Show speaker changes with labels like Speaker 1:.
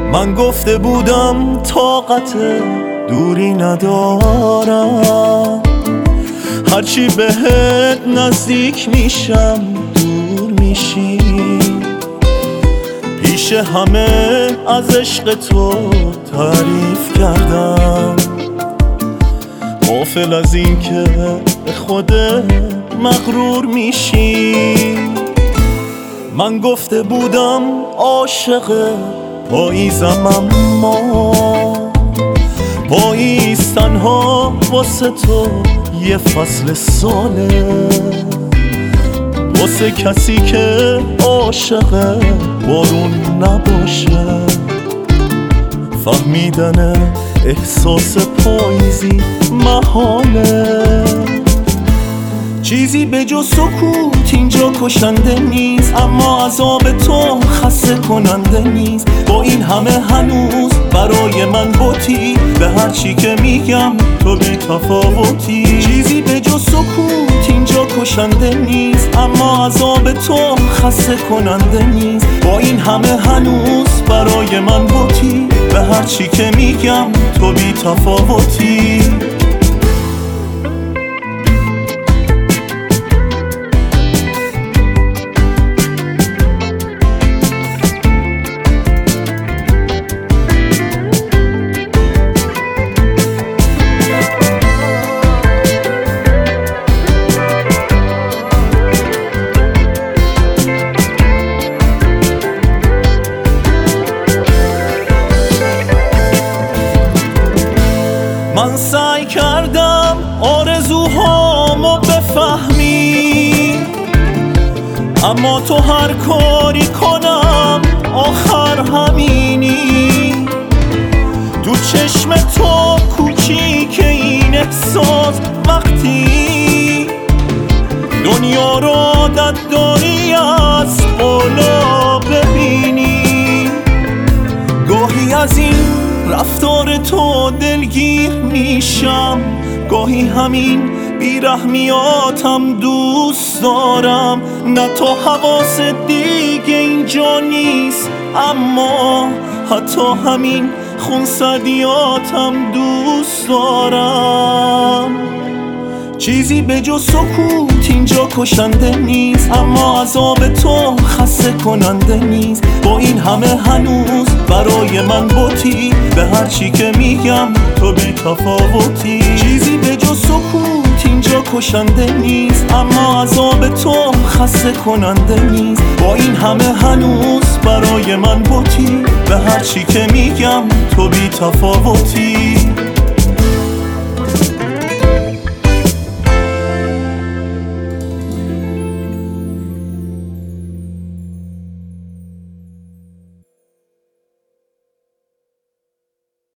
Speaker 1: من گفته بودم طاقت دوری ندارم، هرچی بهت نزدیک میشم دور میشی. پیش همه از عشق تو تعریف کردم، غافل از این که به خودت مغرور میشی. من گفته بودم عاشق پاییزم، اما پاییز تنها واسه تو یه فصل ساله، واسه کسی که عاشق بارون نباشه. فهمیدن احساس پاییزی محاله، چیزی به جز سکوت اینجا کشنده نیست، اما عذاب تو خسته کننده نیست. با این همه هنوز برای من بوتی، به هر چی که میگم تو بی تفاوتی. چیزی به جز سکوت اینجا کشنده نیست، اما عذاب تو خسته کننده نیست. با این همه هنوز برای من بوتی، به هر چی که میگم تو بی تفاوتی. من سعی کردم آرزوهامو بفهمی، اما تو هر کاری کنم آخر همینی. تو چشم تو کوچیک این احساس، وقتی دنیا رو عادت داری از بالا ببینی. گاهی از این رفتار تو دلگیر میشم، گاهی همین بیرحمیاتم دوست دارم. نه تو حواست دیگه اینجا نیست، اما حتی همین خونسردیاتم دوست دارم. چیزی به جز سکوت اینجا کشنده نیست، اما عذاب تو خسته کننده نیست. با این همه هنوز برای من بوتی، به هر چی که میگم تو بی تفاوتی. چیزی به جز سکوت اینجا کشنده نیست، اما عذاب تو خسته کننده نیست. با این همه هنوز برای من بوتی، به هر چی که میگم تو بی تفاوتی.